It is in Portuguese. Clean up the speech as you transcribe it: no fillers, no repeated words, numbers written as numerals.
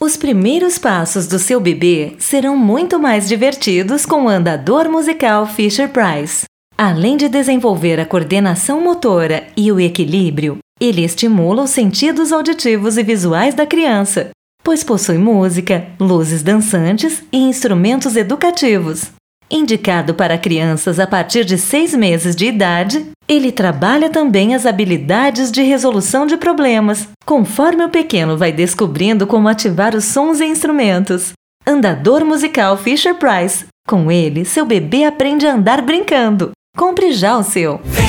Os primeiros passos do seu bebê serão muito mais divertidos com o andador musical Fisher-Price. Além de desenvolver a coordenação motora e o equilíbrio, ele estimula os sentidos auditivos e visuais da criança, pois possui música, luzes dançantes e instrumentos educativos. Indicado para crianças a partir de 6 meses de idade, ele trabalha também as habilidades de resolução de problemas, conforme o pequeno vai descobrindo como ativar os sons e instrumentos. Andador musical Fisher-Price. Com ele, seu bebê aprende a andar brincando. Compre já o seu!